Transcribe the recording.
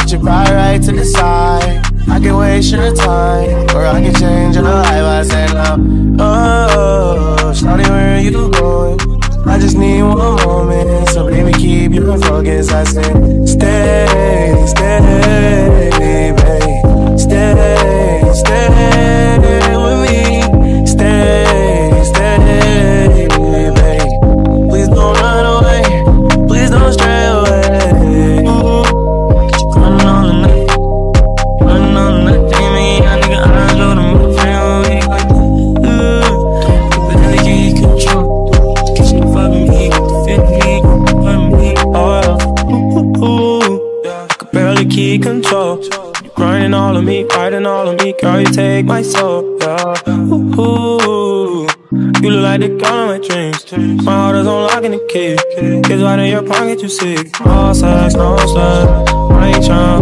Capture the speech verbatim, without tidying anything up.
put your pride right to the side. I can waste your time, or I can change your life. I said now, oh, shawty, where are you going? I just need one moment, so baby, keep your focus. I said, stay, stay, baby, stay, stay with me, stay, stay, baby. Please don't run away, please don't stray away. Running on the night, running on the night, take me out, nigga, I go to my friend, like, ooh, you better get control. Keep control. You grinding all of me, fighting all of me, girl, you take my soul, yeah. Ooh, ooh. You look like the girl in my dreams. My heart is on lock and the key. Kids right in your pocket, you see. No sex, no sex, I ain't tryna